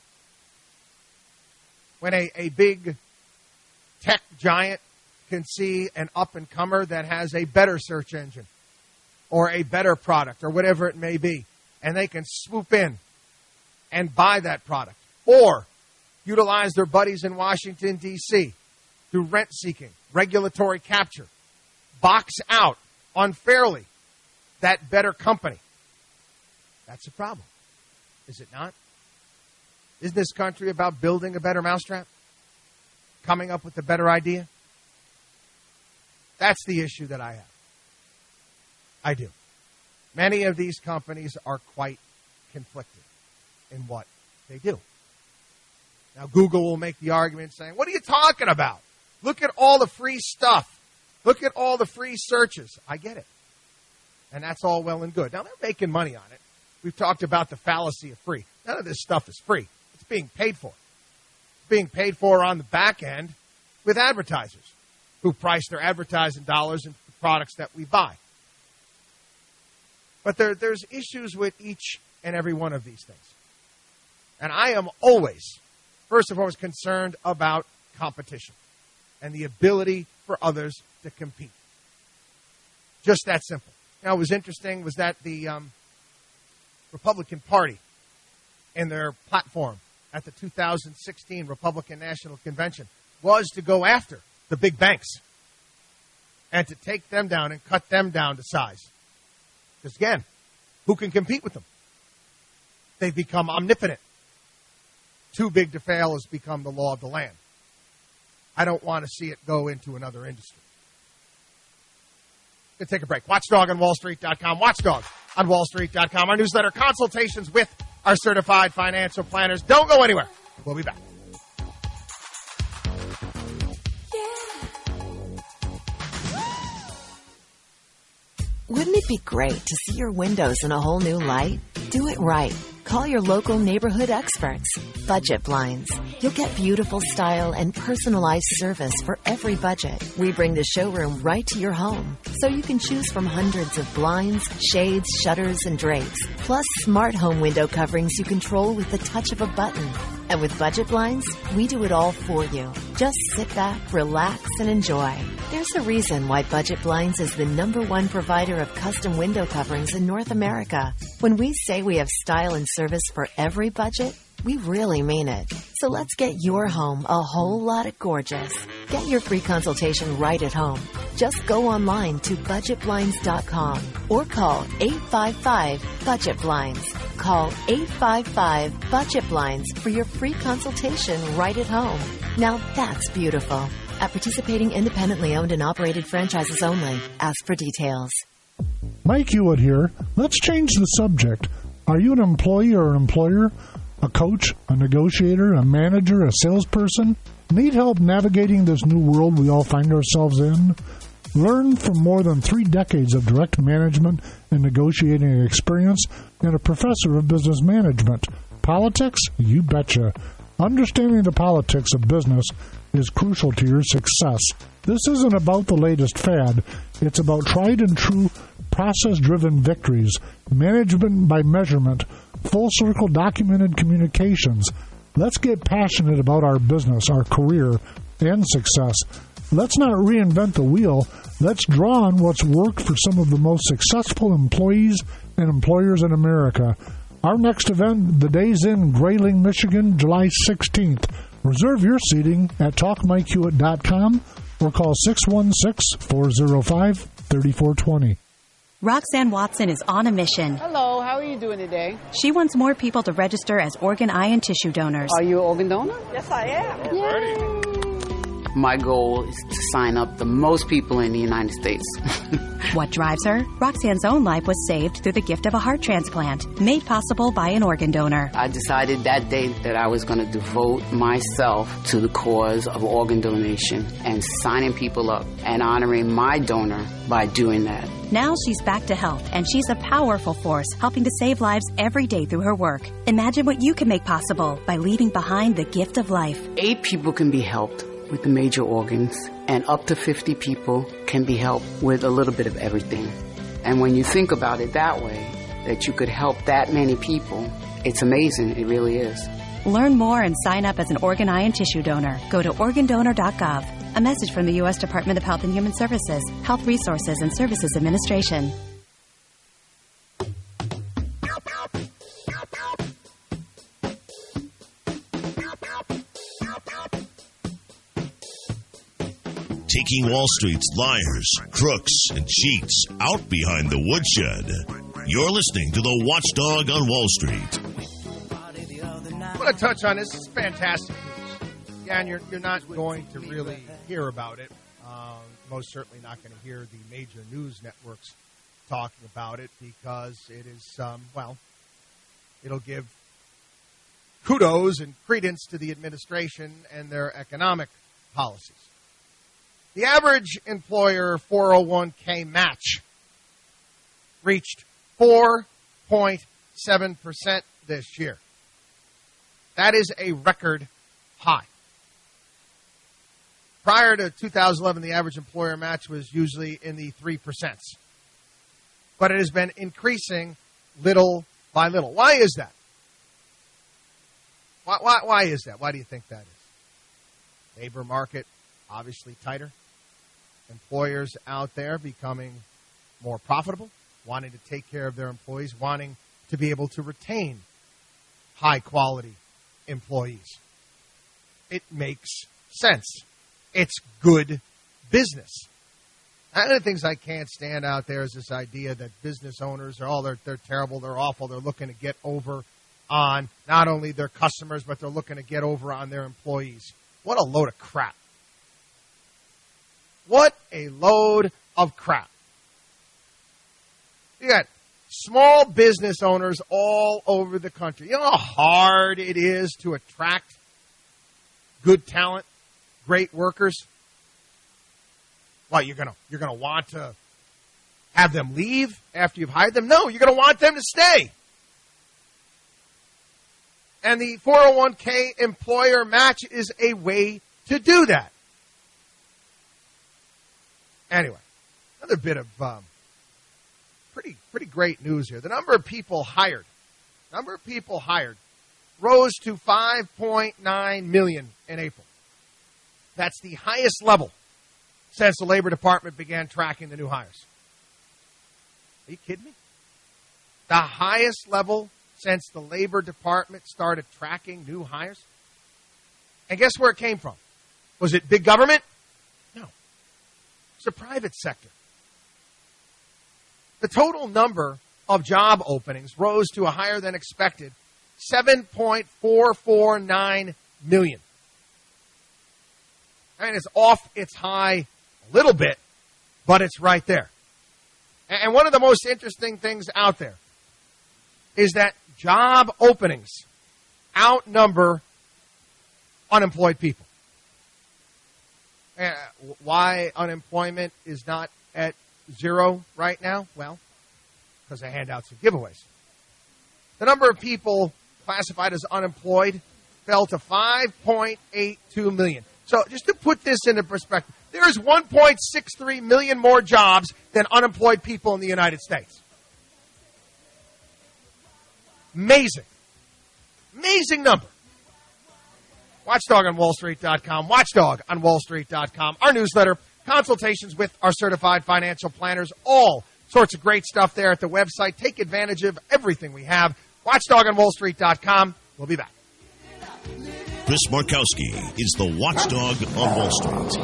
When a, a big tech giant can see an up-and-comer that has a better search engine or a better product or whatever it may be, and they can swoop in and buy that product or utilize their buddies in Washington, D C through rent-seeking, regulatory capture, box out unfairly that better company. That's a problem, is it not? Isn't this country about building a better mousetrap? Coming up with a better idea? That's the issue that I have. I do. Many of these companies are quite conflicted in what they do. Now, Google will make the argument saying, what are you talking about? Look at all the free stuff. Look at all the free searches. I get it. And that's all well and good. Now, they're making money on it. We've talked about the fallacy of free. None of this stuff is free. It's being paid for. It's being paid for on the back end with advertisers who price their advertising dollars into the products that we buy. But there, there's issues with each and every one of these things. And I am always, first and foremost, concerned about competition and the ability for others to compete. Just that simple. Now, what was interesting was that the um, Republican Party, in their platform at the two thousand sixteen Republican National Convention, was to go after the big banks and to take them down and cut them down to size. Because, again, who can compete with them? They've become omnipotent. Too big to fail has become the law of the land. I don't want to see it go into another industry. Going to take a break. Watchdog on Wall Street dot com. Watchdog on Wall Street dot com. Our newsletter, consultations with our certified financial planners. Don't go anywhere. We'll be back. Wouldn't it be great to see your windows in a whole new light? Do it right. Call your local neighborhood experts. Budget Blinds. You'll get beautiful style and personalized service for every budget. We bring the showroom right to your home, so you can choose from hundreds of blinds, shades, shutters, and drapes, plus smart home window coverings you control with the touch of a button. And with Budget Blinds, we do it all for you. Just sit back, relax, and enjoy. There's a reason why Budget Blinds is the number one provider of custom window coverings in North America. When we say we have style and service for every budget, we really mean it. So let's get your home a whole lot of gorgeous. Get your free consultation right at home. Just go online to budget blinds dot com or call eight five five, budget blinds. Call eight five five budget blinds for your free consultation right at home. Now that's beautiful. At participating independently owned and operated franchises only. Ask for details. Mike Hewitt here. Let's change the subject. Are you an employee or an employer? A coach, a negotiator, a manager, a salesperson? Need help navigating this new world we all find ourselves in? Learn from more than three decades of direct management and negotiating experience and a professor of business management. Politics? You betcha. Understanding the politics of business is crucial to your success. This isn't about the latest fad. It's about tried and true process-driven victories, management by measurement, full-circle documented communications. Let's get passionate about our business, our career, and success. Let's not reinvent the wheel. Let's draw on what's worked for some of the most successful employees and employers in America. Our next event, The Days Inn, Grayling, Michigan, July sixteenth. Reserve your seating at talk mike hewitt dot com or call six one six, four oh five, three four two oh. Roxanne Watson is on a mission. Hello, how are you doing today? She wants more people to register as organ, eye, and tissue donors. Are you an organ donor? Yes, I am. Yay. My goal is to sign up the most people in the United States. What drives her? Roxanne's own life was saved through the gift of a heart transplant, made possible by an organ donor. I decided that day that I was going to devote myself to the cause of organ donation and signing people up and honoring my donor by doing that. Now she's back to health, and she's a powerful force helping to save lives every day through her work. Imagine what you can make possible by leaving behind the gift of life. Eight people can be helped with the major organs, and up to fifty people can be helped with a little bit of everything. And when you think about it that way, that you could help that many people, it's amazing. It really is. Learn more and sign up as an organ, eye, and tissue donor. Go to organ donor dot gov. A message from the U S Department of Health and Human Services, Health Resources and Services Administration. Taking Wall Street's liars, crooks, and cheats out behind the woodshed. You're listening to the Watchdog on Wall Street. I want to touch on this. It's fantastic news. Again, you're, you're not going to really hear about it. Um, most certainly not going to hear the major news networks talking about it because it is, um, well, it'll give kudos and credence to the administration and their economic policies. The average employer four oh one k match reached four point seven percent this year. That is a record high. Prior to two thousand eleven, the average employer match was usually in the three percent. But it has been increasing little by little. Why is that? Why, why, why is that? Why do you think that is? Labor market obviously tighter. Employers out there becoming more profitable, wanting to take care of their employees, wanting to be able to retain high-quality employees. It makes sense. It's good business. One of the things I can't stand out there is this idea that business owners are all, they're, they're terrible, they're awful, they're looking to get over on not only their customers, but they're looking to get over on their employees. What a load of crap. What a load of crap. You got small business owners all over the country. You know how hard it is to attract good talent, great workers? What, you're gonna you're gonna want to have them leave after you've hired them? No, you're gonna want them to stay. And the four oh one k employer match is a way to do that. Anyway, another bit of um, pretty pretty great news here. The number of people hired, number of people hired, rose to five point nine million in April. That's the highest level since the Labor Department began tracking the new hires. Are you kidding me? The highest level since the Labor Department started tracking new hires? And guess where it came from? Was it big government? No. It's the private sector. The total number of job openings rose to a higher than expected seven point four four nine million. I mean, it's off its high a little bit, but it's right there. And one of the most interesting things out there is that job openings outnumber unemployed people. Uh, why unemployment is not at zero right now? Well, because they hand out some giveaways. The number of people classified as unemployed fell to five point eight two million. So just to put this into perspective, there is one point six three million more jobs than unemployed people in the United States. Amazing. Amazing number. Watchdog on Wall Street dot com, Watchdog on Wall Street dot com, our newsletter, consultations with our certified financial planners, all sorts of great stuff there at the website. Take advantage of everything we have. Watchdog on Wall Street dot com. We'll be back. Chris Markowski is the Watchdog on Wall Street.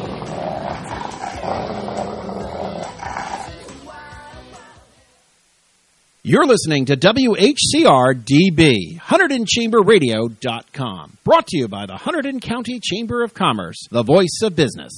You're listening to W H C R D B, Hunterdon Chamber Radio dot com. Brought to you by the Hunterdon County Chamber of Commerce, the voice of business.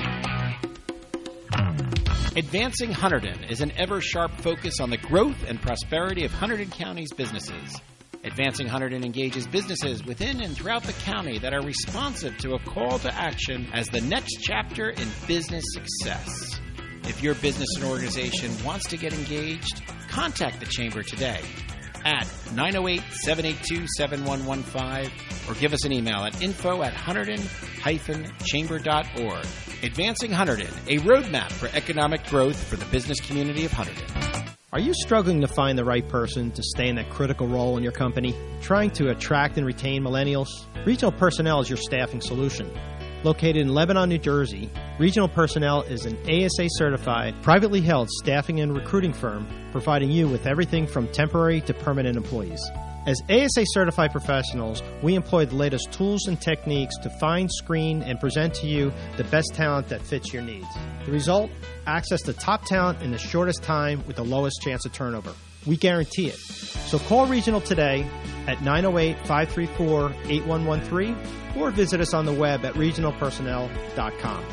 Advancing Hunterdon is an ever-sharp focus on the growth and prosperity of Hunterdon County's businesses. Advancing Hunterdon engages businesses within and throughout the county that are responsive to a call to action as the next chapter in business success. If your business and organization wants to get engaged, contact the Chamber today at nine oh eight, seven eight two, seven one one five or give us an email at info at hunterdon dash chamber dot org. Advancing Hunterdon, a roadmap for economic growth for the business community of Hunterdon. Are you struggling to find the right person to stay in that critical role in your company? Trying to attract and retain millennials? Regional Personnel is your staffing solution. Located in Lebanon, New Jersey, Regional Personnel is an A S A-certified, privately held staffing and recruiting firm providing you with everything from temporary to permanent employees. As A S A-certified professionals, we employ the latest tools and techniques to find, screen, and present to you the best talent that fits your needs. The result? Access to top talent in the shortest time with the lowest chance of turnover. We guarantee it. So call Regional today at nine oh eight, five three four, eight one one three or visit us on the web at regional personnel dot com.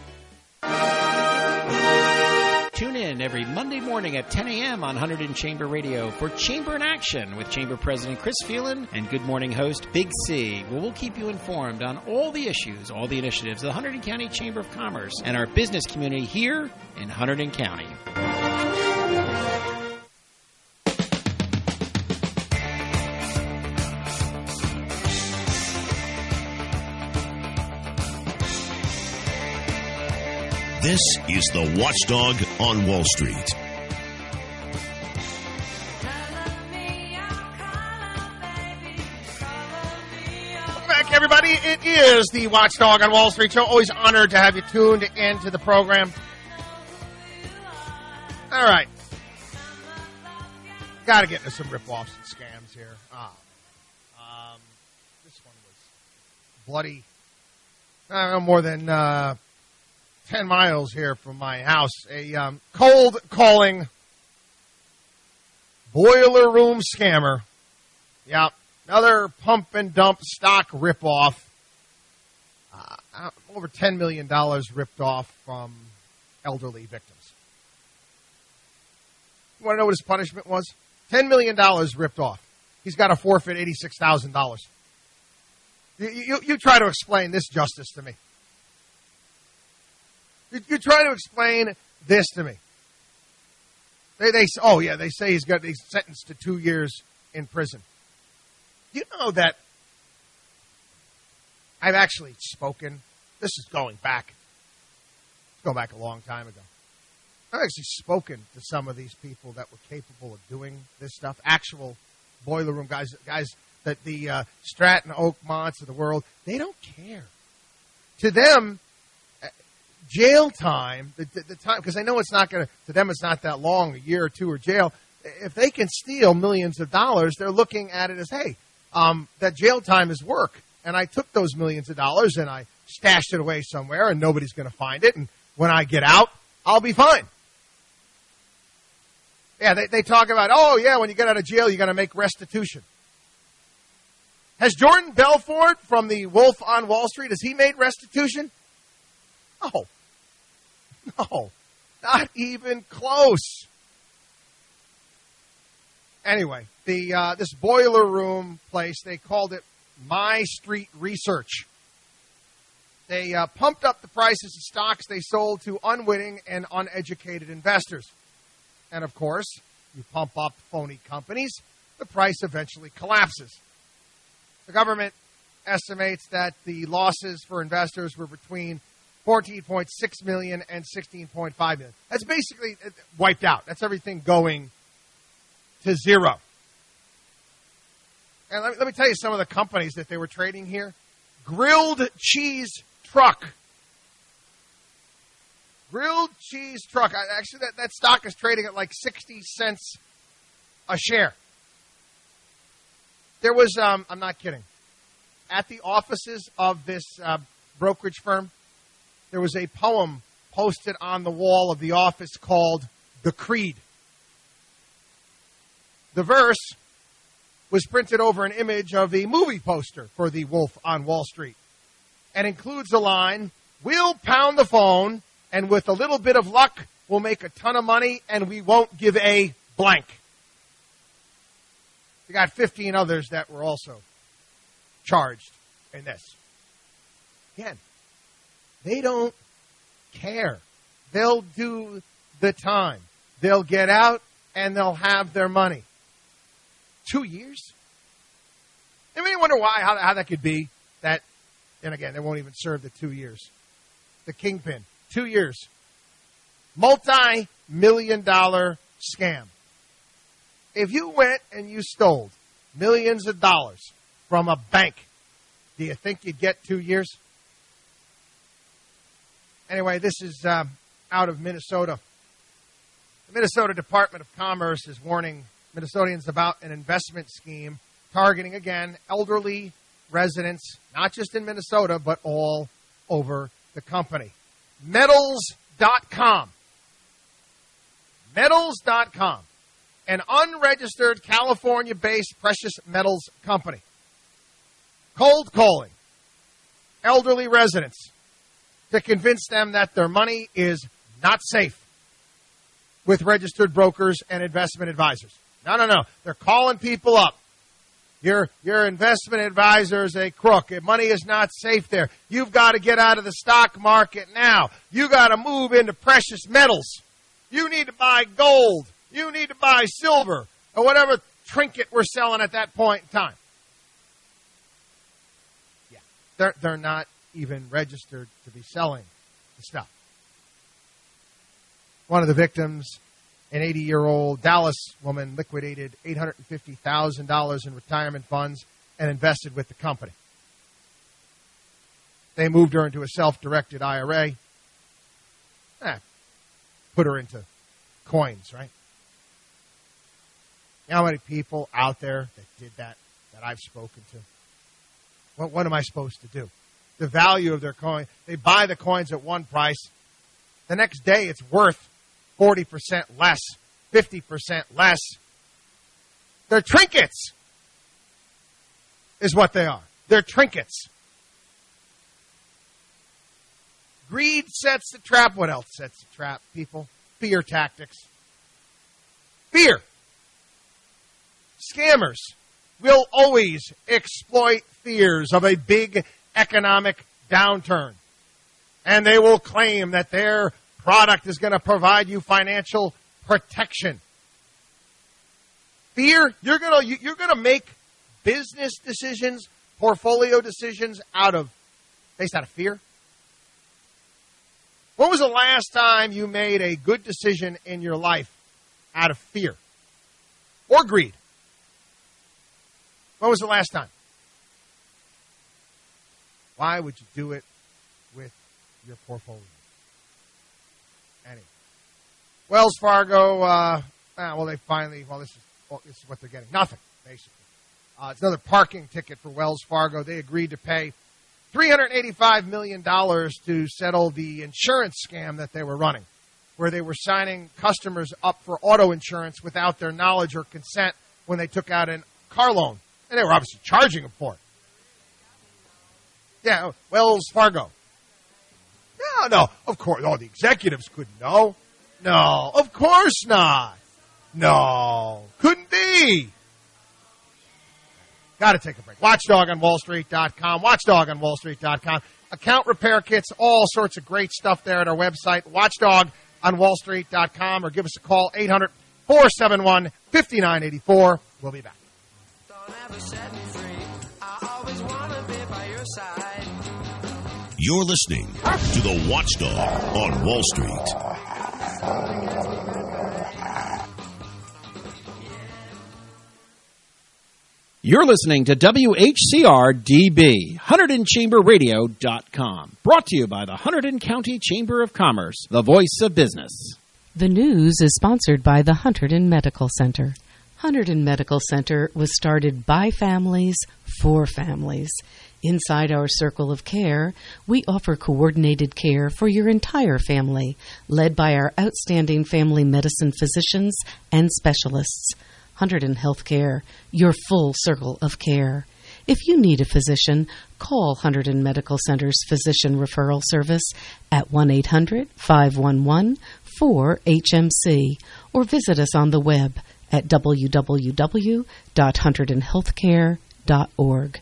Tune in every Monday morning at ten a.m. on Hunterdon Chamber Radio for Chamber in Action with Chamber President Chris Phelan and Good Morning host Big C, where we'll keep you informed on all the issues, all the initiatives of the Hunterdon County Chamber of Commerce and our business community here in Hunterdon County. This is the Watchdog on Wall Street. Welcome back, everybody. It is the Watchdog on Wall Street show. Always honored to have you tuned into the program. All right. Got to get into some rip-offs and scams here. Ah. Um, this one was bloody. I don't know, more than... Uh, ten miles here from my house, a um, cold calling boiler room scammer. Yeah, another pump and dump stock ripoff. Uh, over ten million dollars ripped off from elderly victims. You want to know what his punishment was? ten million dollars ripped off. He's got to forfeit eighty-six thousand dollars. You, you, you try to explain this justice to me. You try to explain this to me. They, they, oh yeah, they say he's got he's sentenced to two years in prison. You know that I've actually spoken. This is going back, going back a long time ago. I've actually spoken to some of these people that were capable of doing this stuff. Actual boiler room guys, guys that the uh, Stratton Oakmonts of the world. They don't care. To them, jail time, the, the, the time, because I know it's not going to, to them it's not that long, a year or two of jail. If they can steal millions of dollars, they're looking at it as, hey, um, that jail time is work. And I took those millions of dollars and I stashed it away somewhere and nobody's going to find it. And when I get out, I'll be fine. Yeah, they, they talk about, oh, yeah, when you get out of jail, you got to make restitution. Has Jordan Belfort from the Wolf on Wall Street, has he made restitution? No. No. Not even close. Anyway, the uh, this boiler room place, they called it My Street Research. They uh, pumped up the prices of stocks they sold to unwitting and uneducated investors. And, of course, you pump up phony companies, the price eventually collapses. The government estimates that the losses for investors were between fourteen point six million dollars and sixteen point five million dollars. That's basically wiped out. That's everything going to zero. And let me, let me tell you some of the companies that they were trading here. Grilled Cheese Truck. Grilled Cheese Truck. Actually, that, that stock is trading at like sixty cents a share. There was, um, I'm not kidding, at the offices of this uh, brokerage firm, there was a poem posted on the wall of the office called The Creed. The verse was printed over an image of a movie poster for the Wolf on Wall Street and includes the line, "We'll pound the phone, and with a little bit of luck, we'll make a ton of money, and we won't give a blank." We got fifteen others that were also charged in this. Again, they don't care. They'll do the time. They'll get out, and they'll have their money. Two years? I mean, you wonder why, how, how that could be. That, and again, they won't even serve the two years. The kingpin. Two years. Multi-million dollar scam. If you went and you stole millions of dollars from a bank, do you think you'd get two years? Anyway, this is um, out of Minnesota. The Minnesota Department of Commerce is warning Minnesotans about an investment scheme targeting, again, elderly residents, not just in Minnesota, but all over the company. Metals dot com. Metals dot com. An unregistered California-based precious metals company. Cold calling elderly residents to convince them that their money is not safe with registered brokers and investment advisors. No, no, no. They're calling people up. Your, your investment advisor is a crook. Money is not safe there. You've got to get out of the stock market now. You got to move into precious metals. You need to buy gold. You need to buy silver or whatever trinket we're selling at that point in time. Yeah, they're, they're not even registered to be selling the stuff. One of the victims, an eighty-year-old Dallas woman, liquidated eight hundred fifty thousand dollars in retirement funds and invested with the company. They moved her into a self-directed I R A. Eh, put her into coins, right? You know how many people out there that did that, that I've spoken to? What, what am I supposed to do? The value of their coin, they buy the coins at one price. The next day it's worth forty percent less, fifty percent less. They're trinkets, is what they are. They're trinkets. Greed sets the trap. What else sets the trap, people? Fear tactics. Fear. Scammers will always exploit fears of a big economic downturn. And they will claim that their product is going to provide you financial protection. Fear, you're going to you're going to make business decisions, portfolio decisions out of based out of fear. When was the last time you made a good decision in your life out of fear or greed? When was the last time? Why would you do it with your portfolio? Anyway. Wells Fargo, uh, well, they finally, well, this is, well, this is what they're getting. Nothing, basically. Uh, it's another parking ticket for Wells Fargo. They agreed to pay three hundred eighty-five million dollars to settle the insurance scam that they were running. where they were signing customers up for auto insurance without their knowledge or consent when they took out a car loan. And they were obviously charging them for it. Yeah, Wells Fargo. No, no, of course. Oh, the executives couldn't know. No, of course not. No, couldn't be. Got to take a break. Watchdog on Wall Street dot com. Watchdog on Wall Street dot com. Account repair kits, all sorts of great stuff there at our website, Watchdog on Wall Street dot com, or give us a call, eight hundred, four seven one, five nine eight four. We'll be back. You're listening to the Watchdog on Wall Street. You're listening to W H C R D B, Hunterdon Chamber Radio dot com. Brought to you by the Hunterdon County Chamber of Commerce, the voice of business. The news is sponsored by the Hunterdon Medical Center. Hunterdon Medical Center was started by families for families. Inside our circle of care, we offer coordinated care for your entire family, led by our outstanding family medicine physicians and specialists. Hunterdon Healthcare, your full circle of care. If you need a physician, call Hunterdon Medical Center's Physician Referral Service at one eight hundred, five one one, four H M C or visit us on the web at w w w dot hunterdon healthcare dot org.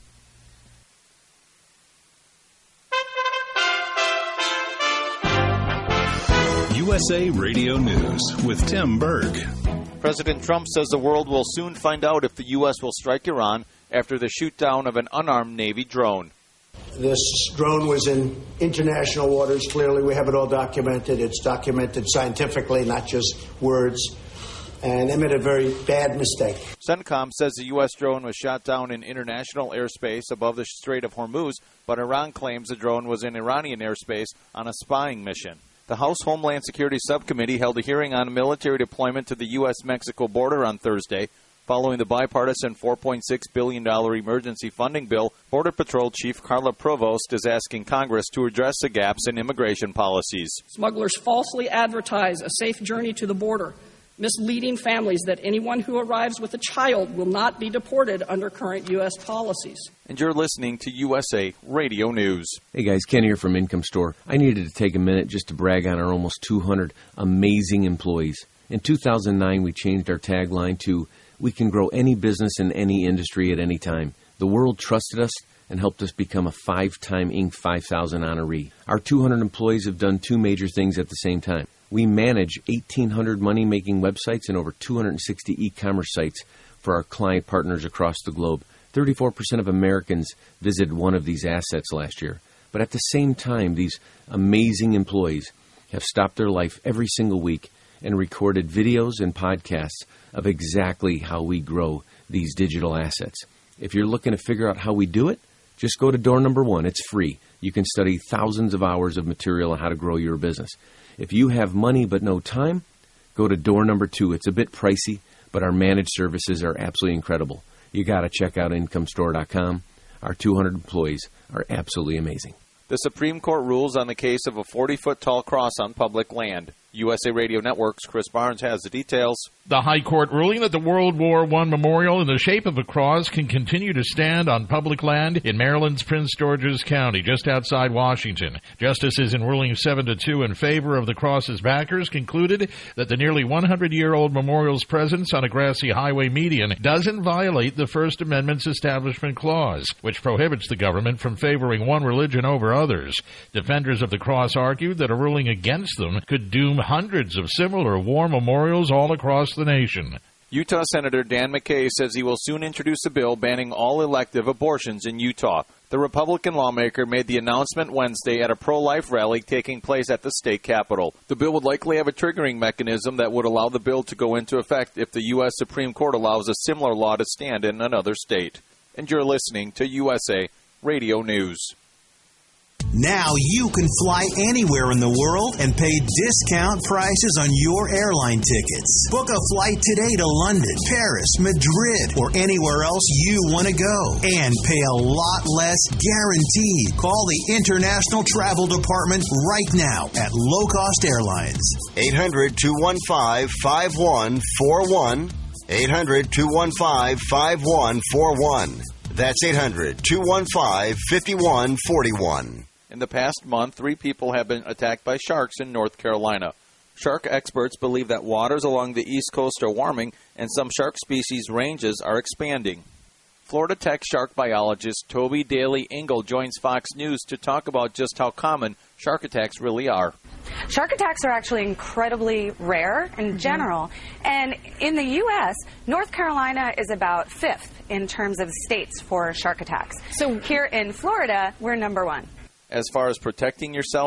U S A Radio News with Tim Berg. President Trump says the world will soon find out if the U S will strike Iran after the shoot-down of an unarmed Navy drone. This drone was in international waters. Clearly, we have it all documented. It's documented scientifically, not just words. And they made a very bad mistake. CENTCOM says the U S drone was shot down in international airspace above the Strait of Hormuz, but Iran claims the drone was in Iranian airspace on a spying mission. The House Homeland Security Subcommittee held a hearing on military deployment to the U S Mexico border on Thursday. Following the bipartisan four point six billion dollars emergency funding bill, Border Patrol Chief Carla Provost is asking Congress to address the gaps in immigration policies. Smugglers falsely advertise a safe journey to the border, misleading families that anyone who arrives with a child will not be deported under current U S policies. And you're listening to U S A Radio News. Hey guys, Ken here from Income Store. I needed to take a minute just to brag on our almost two hundred amazing employees. In two thousand nine, we changed our tagline to, "We can grow any business in any industry at any time." The world trusted us and helped us become a five-time Inc five thousand honoree. Our two hundred employees have done two major things at the same time. We manage eighteen hundred money-making websites and over two hundred sixty e-commerce sites for our client partners across the globe. thirty-four percent of Americans visited one of these assets last year. But at the same time, these amazing employees have stopped their life every single week and recorded videos and podcasts of exactly how we grow these digital assets. If you're looking to figure out how we do it, just go to door number one. It's free. You can study thousands of hours of material on how to grow your business. If you have money but no time, go to door number two. It's a bit pricey, but our managed services are absolutely incredible. You got to check out income store dot com. Our two hundred employees are absolutely amazing. The Supreme Court rules on the case of a forty-foot tall cross on public land. U S A Radio Network's Chris Barnes has the details. The High Court ruling that the World War One memorial in the shape of a cross can continue to stand on public land in Maryland's Prince George's County, just outside Washington. Justices in ruling seven to two in favor of the cross's backers concluded that the nearly one hundred year old memorial's presence on a grassy highway median doesn't violate the First Amendment's Establishment Clause, which prohibits the government from favoring one religion over others. Defenders of the cross argued that a ruling against them could doom hundreds of similar war memorials all across the nation. Utah Senator Dan McKay says he will soon introduce a bill banning all elective abortions in Utah. The Republican lawmaker made the announcement Wednesday at a pro-life rally taking place at the state capitol. The bill would likely have a triggering mechanism that would allow the bill to go into effect if the U S Supreme Court allows a similar law to stand in another state. And you're listening to U S A Radio News. Now you can fly anywhere in the world and pay discount prices on your airline tickets. Book a flight today to London, Paris, Madrid, or anywhere else you want to go. And pay a lot less guaranteed. Call the International Travel Department right now at Low Cost Airlines. eight hundred, two one five, five one four one. eight hundred, two one five, five one four one. That's eight hundred, two one five, five one four one. In the past month, three people have been attacked by sharks in North Carolina. Shark experts believe that waters along the East Coast are warming and some shark species ranges are expanding. Florida Tech shark biologist Toby Daly Engel joins Fox News to talk about just how common shark attacks really are. Shark attacks are actually incredibly rare in mm-hmm. general. And in the U S, North Carolina is about fifth in terms of states for shark attacks. So here in Florida, we're number one. As far as protecting yourself,